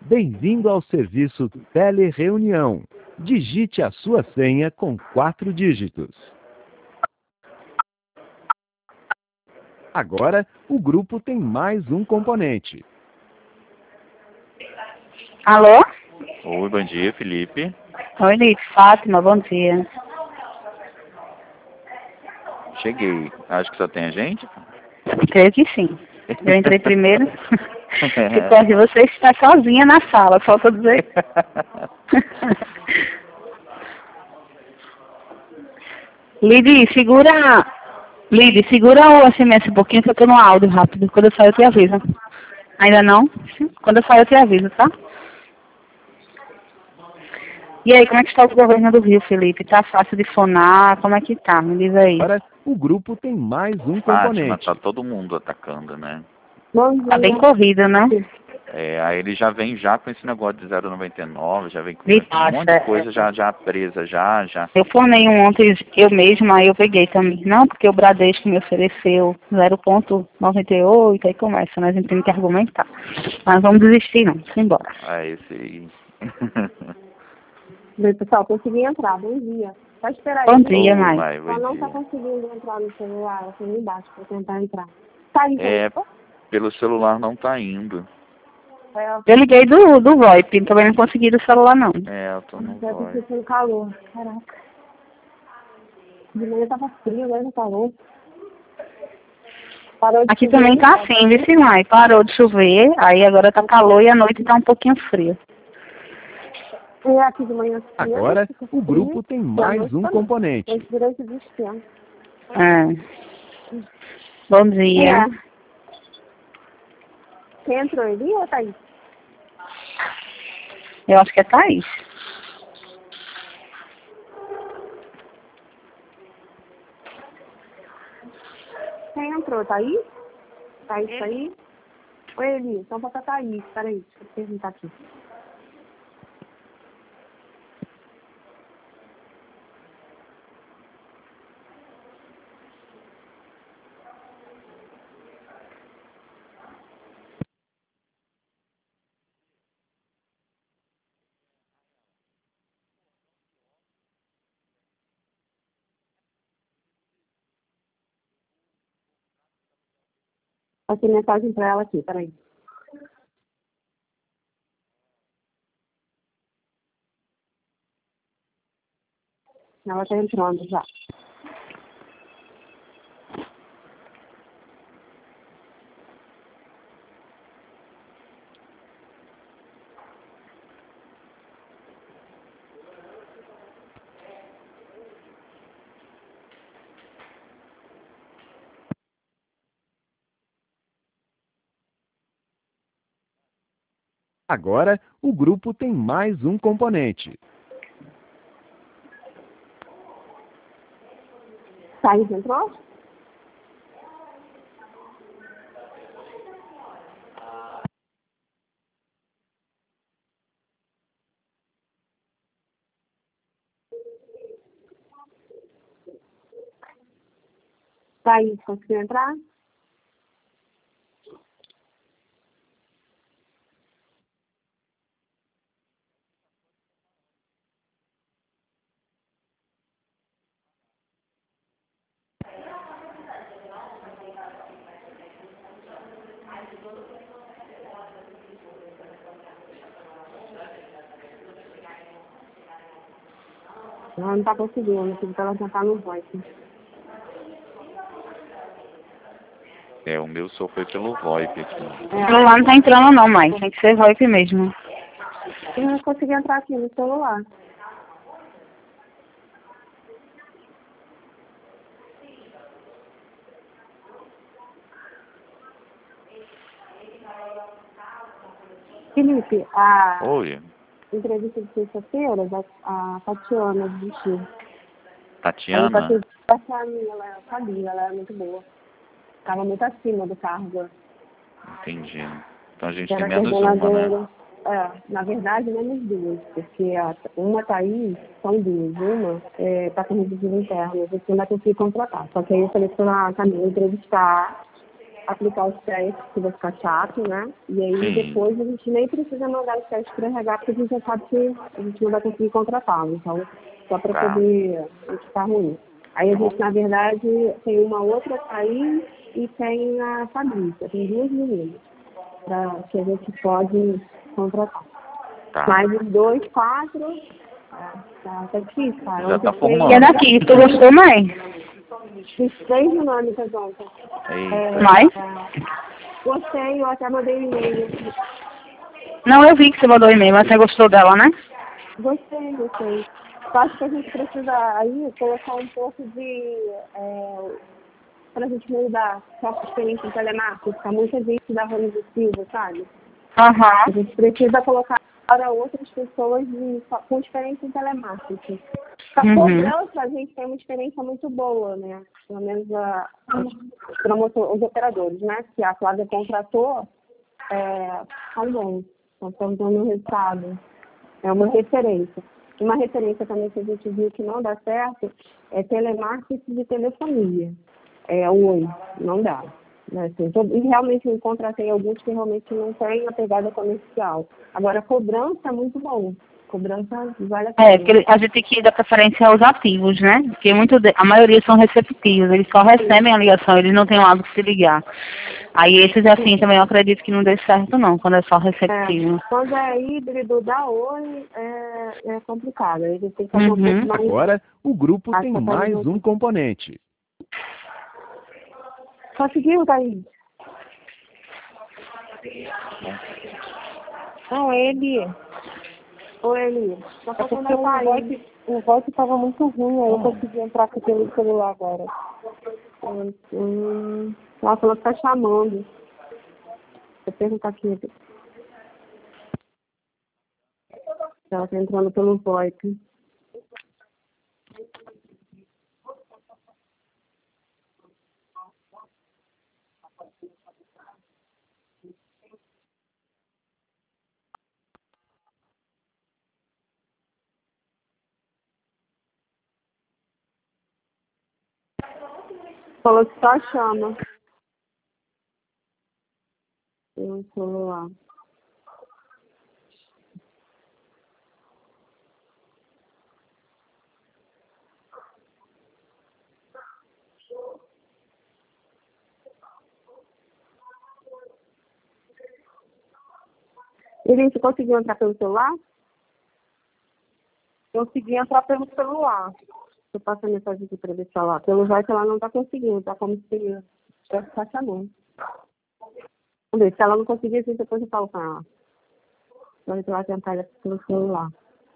Bem-vindo ao serviço Telereunião. Digite a sua senha com 4 dígitos. Agora, o grupo tem mais um componente. Alô? Oi, bom dia, Felipe. Oi, Lipe. Fátima, bom dia. Cheguei. Acho que só tem a gente. Creio que sim. Eu entrei primeiro. Ficou de você estar sozinha na sala, só pra dizer. Lide, segura o SMS um pouquinho que eu tô no áudio rápido. Quando eu sair eu te aviso. Ainda não? Quando eu sair eu te aviso, tá? E aí, como é que está o governo do Rio, Felipe? Tá fácil de fonar? Como é que tá? Me diz aí. Agora, o grupo tem mais um Fátima, componente. tá todo mundo atacando, né? Tá bem corrido, né? Aí ele já vem já com esse negócio de 0,99, já vem com Me um monte de coisa já presa, já. Eu formei um ontem, eu mesma, aí eu peguei também. Não, porque o Bradesco me ofereceu 0,98, aí começa, né? A gente tem que argumentar. Mas vamos desistir, não. Simbora. Esse aí. Oi, pessoal, consegui entrar. Bom dia. Só esperar aí. Bom dia, Mai. Ela não tá conseguindo entrar no celular, ela foi lá embaixo pra tentar entrar. Tá aí, Pelo celular não tá indo. Eu liguei do VoIP, também não consegui do celular, não. Eu tô no Já tô VoIP. sentindo calor. Caraca. De manhã tava frio, agora não calor. Aqui também tá assim, viu, Mai? Parou de chover, aí agora tá calor e à noite tá um pouquinho frio. E aqui de manhã frio, Agora, o grupo tem mais um componente. Durante o dia. Bom dia. Quem entrou ali ou tá aí? Eu acho que é Thaís. Quem entrou? Thaís? Thaís tá aí? Oi, Eli. Então bota Thaís. Peraí, deixa eu perguntar aqui. Passei mensagem pra ela aqui, peraí. Ela tá entrando já. Agora, o grupo tem mais um componente. Thaís entrou? Thaís, conseguiu entrar? Ela não tá conseguindo, porque ela já tá no voice. O meu só foi pelo VoIP aqui. O celular não tá entrando não, mãe. Tem que ser VoIP mesmo. Eu não consegui entrar aqui no celular. Felipe, a Oi, entrevista de sexta-feira, a Tatiana desistiu. Tatiana? Essa minha, ela sabia, ela é muito boa. Estava muito acima do cargo. Entendi. Então a gente Era tem menos uma, né? coordenadora. Na verdade, menos duas, porque uma tá aí, são duas. Uma está com registro interno, a gente ainda tem que contratar. Só que aí eu falei para a Camila entrevistar aplicar os testes, que vai ficar chato, né? E aí Sim. depois a gente nem precisa mandar os testes para RH, porque a gente já sabe que a gente não vai conseguir contratá-lo. Então, só para Tá. poder não ficar ruim. Aí a gente, na verdade, tem uma outra Thaís e tem a Fabrícia. Tem duas meninas que a gente pode contratar. Tá. Mas os dois, 4, tá difícil, cara. Já tá Ontem foi- formando. E é daqui, tu gostou, mãe? Fiz 3 dinâmicas ontem. Eita. Mais? Gostei, eu até mandei e-mail. Não, eu vi que você mandou e-mail, mas você gostou dela, né? Gostei. Eu acho que a gente precisa aí colocar um pouco de... para a gente mudar só a experiência em telemarketing. Muita gente da Rony do Silva, sabe? A Aham. gente precisa colocar para outras pessoas com experiência em telemarketing. A cobrança, a gente tem uma experiência muito boa, né? Pelo menos os operadores, né? Que a Flávia contratou, são bons. Estão dando resultado. É uma referência. Uma referência também que a gente viu que não dá certo é telemarketing de telefonia. Oi, não dá. Né? Assim, e realmente eu contratei alguns que realmente não têm a pegada comercial. Agora, a cobrança é muito bom. Cobrança vale a pena. Porque a gente tem que dar preferência aos ativos, né? Porque a maioria são receptivos, eles só recebem a ligação, eles não têm o hábito de se ligar. Aí esses assim também eu acredito que não dê certo não, quando é só receptivo. Quando é híbrido, dá oi, é complicado. A gente tem que fazer um pouco mais... Agora, o grupo tem mais um componente. Conseguiu, Thaís? Não, ele. Oi, Eli. Tá faltando a Thaís. O voto estava muito ruim, aí eu consegui entrar com pelo celular agora. Ela falou que tá chamando. Vou perguntar aqui. Ela tá entrando pelo VoIP. Falou que só chama. No celular. Ele, você conseguiu entrar pelo celular? Consegui entrar pelo celular. Eu passo a mensagem aqui para ver se ela... Pelo VoIP ela não tá conseguindo, tá como se estivesse só chamando. Vamos ver, se ela não conseguir, assim, depois eu falo com ela. Então, eu vou tentar pelo celular.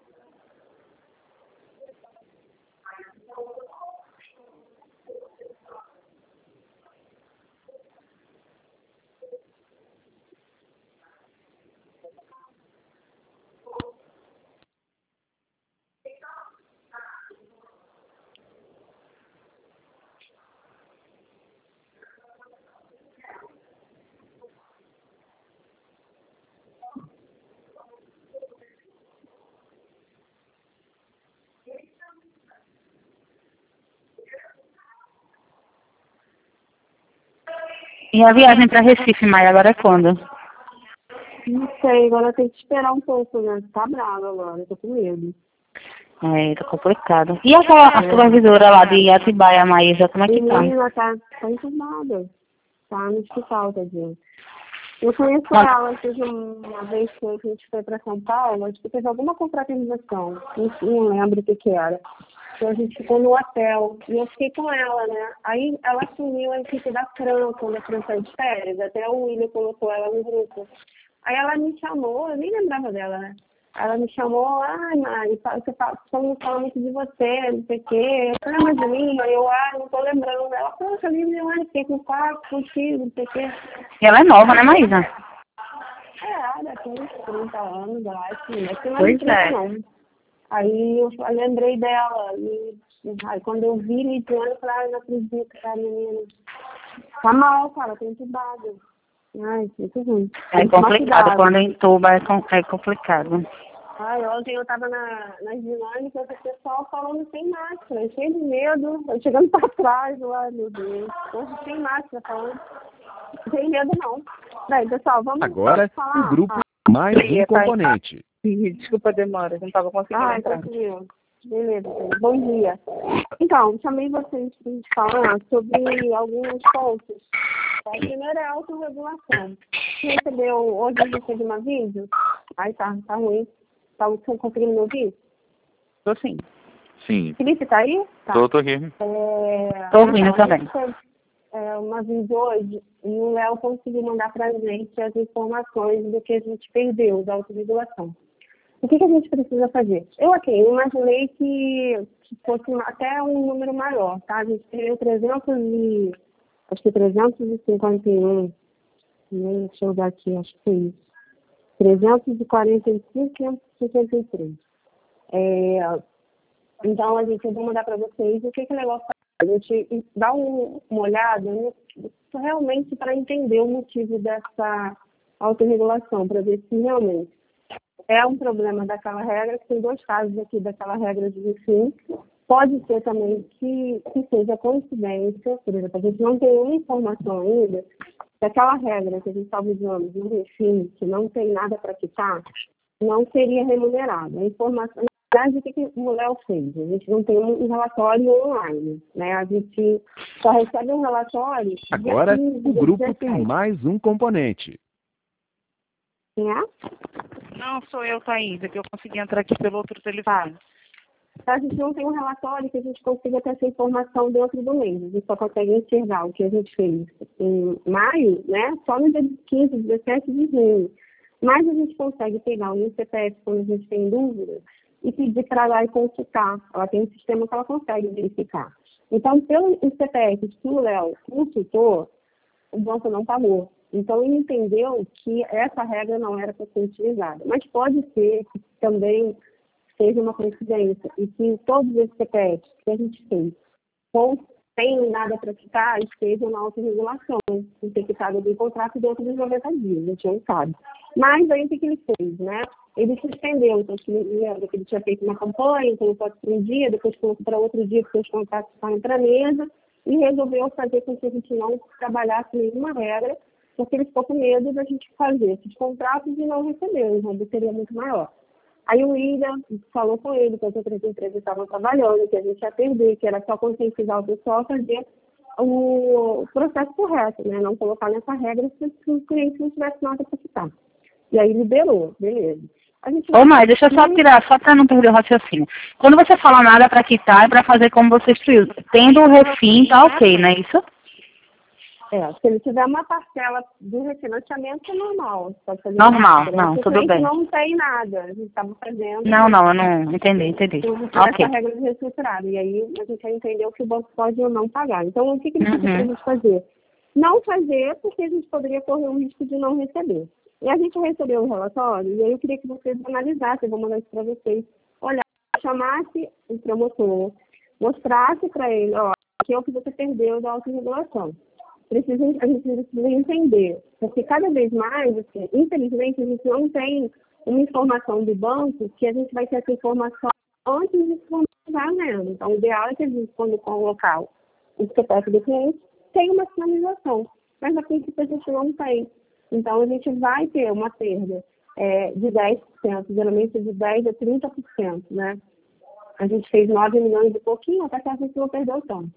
E a viagem para Recife, Maia, agora é quando? Não sei, agora eu tenho que esperar um pouco, né? Tá brava agora, eu tô com medo. Tá complicado. E aquela supervisora lá de Atibaia, a Maísa, como é que tá? Menina, tá internada. Tá no hospital, tadinha. Eu conheço ela, teve uma vez que a gente foi para São Paulo, acho que teve alguma confraternização, não lembro o que era. Então a gente ficou no hotel e eu fiquei com ela, né? Aí ela assumiu a equipe da Fran, quando a Fran saiu de férias, até o William colocou ela no grupo. Aí ela me chamou, eu nem lembrava dela, né? Ela me chamou, Mari, todo mundo fala muito de você, não sei o quê. Você lembra de mim? Aí eu, não tô lembrando. Ela, poxa, eu fiquei com 4 contigo, não sei o quê. E ela é nova, né, Maísa? Daqui uns 30 anos, eu acho. Não Pois 30 é. não. Aí eu lembrei dela. E aí, quando eu vi Lidiane, eu falei, não acredito, cara, menina. Tá mal, cara, tem entubado. Ai, muito ruim. É complicado, quando entuba é complicado. Ontem eu tava nas dinâmicas, o pessoal falando sem máscara, cheio de medo, eu chegando pra trás, ai meu Deus, sem máscara falando. Tem medo não. Bem, pessoal, vamos Agora, falar. o grupo mais um componente. Desculpa a demora, não estava conseguindo entrar. Tranquilo. Beleza. Bom dia. Então, chamei vocês para a gente falar sobre alguns pontos. A primeira é a autorregulação. Você recebeu, hoje eu recebi uma vídeo? Ai, tá ruim. Tá conseguindo me ouvir? Tô sim. Sim. Felipe, tá aí? Tá. Tô aqui. Tô ouvindo também. Uma vídeo hoje e o Léo conseguiu mandar para a gente as informações do que a gente perdeu da autorregulação. O que a gente precisa fazer? Eu imaginei que fosse até um número maior, tá? A gente perdeu 351, deixa eu dar aqui, acho que foi isso. 345, 563. Então, eu vou mandar para vocês o que o negócio faz. A gente dá uma olhada realmente para entender o motivo dessa autorregulação, para ver se realmente é um problema daquela regra, que tem 2 casos aqui daquela regra de refim. Pode ser também que seja coincidência, por exemplo, a gente não tem nenhuma informação ainda daquela regra que a gente está usando no refim, que não tem nada para quitar, não seria remunerado. A informação, na verdade, o que o Léo fez? A gente não tem um relatório online, né? A gente só recebe um relatório... Agora, o grupo tem mais um componente. Quem é? Não, sou eu, Thaís, que eu consegui entrar aqui pelo outro telefone. A gente não tem um relatório que a gente consiga ter essa informação dentro do mês. A gente só consegue enxergar o que a gente fez em maio, né? Só no dia 15, 17 de junho. Mas a gente consegue pegar o CPF quando a gente tem dúvida e pedir para lá e consultar. Ela tem um sistema que ela consegue verificar. Então, pelo CPF que o Léo consultou, o banco não pagou. Então, ele entendeu que essa regra não era para ser utilizada. Mas pode ser que também seja uma coincidência e que todos esses CPFs que a gente fez não tem nada para quitar, estejam na autorregulação, de ter quitado do contrato dentro dos 90 dias, a gente não sabe. Mas aí o que ele fez, né? Ele suspendeu, então lembra que ele tinha feito uma campanha, colocou por um dia, depois colocou para outro dia, porque os contratos estavam para a mesa, e resolveu fazer com que a gente não trabalhasse nenhuma regra, porque ele ficou com medo da gente fazer esses contratos e não receber, o rombo seria muito maior. Aí o William falou com ele que as outras empresas estavam trabalhando, que a gente ia perder, que era só conscientizar o pessoal a fazer o processo correto, né? Não colocar nessa regra se o cliente não tivesse nada para quitar. E aí liberou, beleza. Ô, Mai, deixa eu só tirar, só para não perder o raciocínio. Quando você fala nada para quitar, é para fazer como você instruiu. Tendo o refim, tá ok, não é isso? Se ele tiver uma parcela do refinanciamento, é normal. Normal, não, tudo bem. Não tem nada, a gente estava fazendo... Não, eu não entendi. Ok. Essa regra de reestruturada. E aí a gente já entendeu que o banco pode ou não pagar. Então, o que ele pediu para a gente fazer? Não fazer, porque a gente poderia correr o risco de não receber. E a gente recebeu o relatório, e aí eu queria que vocês analisassem, eu vou mandar isso para vocês, olhar, chamasse o promotor, mostrasse para ele, ó, que é o que você perdeu da autorregulação. A gente precisa entender, porque cada vez mais, assim, infelizmente, a gente não tem uma informação do banco que a gente vai ter essa informação antes de formalizar a venda. Então, o ideal é que a gente, quando colocar o CPF do cliente, tenha uma sinalização, mas a princípio a gente não tem. Então, a gente vai ter uma perda de 10%, geralmente de 10% a 30%, né? A gente fez 9 milhões e pouquinho, até que a gente não perdeu tanto.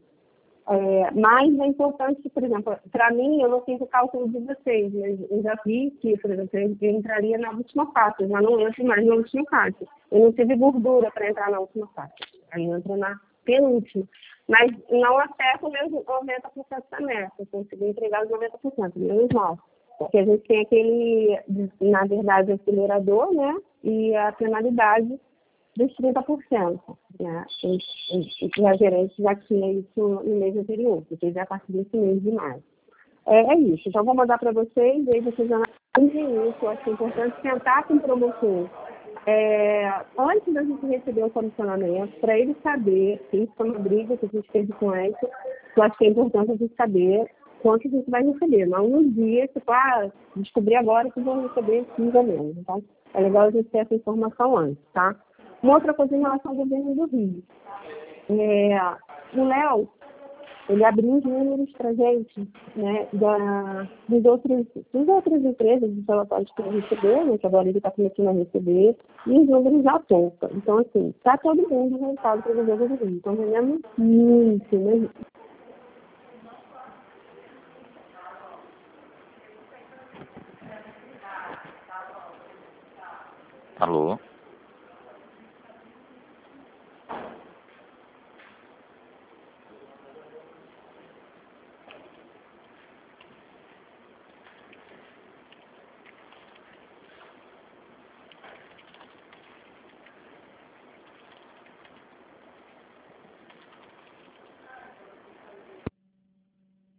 Mas é importante, por exemplo, para mim, eu não fiz o cálculo de vocês, mas eu já vi que, por exemplo, eu entraria na última faixa, já não entro mais na última faixa. Eu não tive gordura para entrar na última faixa, aí eu entro na penúltima. Mas não afeta os meus 90% da meta, eu consegui entregar os 90%, menos mal. Porque a gente tem aquele, na verdade, acelerador, né? E a penalidade dos 30%, né? E a gerente já tinha isso no mês anterior, porque já a partir desse mês de maio. É isso. Então, vou mandar para vocês, aí vocês analisem isso. Eu acho que é importante sentar com o promotor antes da gente receber o comissionamento, para ele saber, que isso foi uma briga que a gente teve com ele, eu acho que é importante a gente saber quanto a gente vai receber, não no dia, tipo, descobrir agora que vão receber 15 ou menos. Então, é legal a gente ter essa informação antes, tá? Uma outra coisa em relação ao governo do Rio. O Léo, ele abriu os números para a gente, né, das outras empresas, dos relatórios que ele recebeu, né, que agora ele está começando a receber, e os números já apontam. Então, assim, está todo mundo voltado para o governo do Rio. Então, vendendo muito, né? Alô?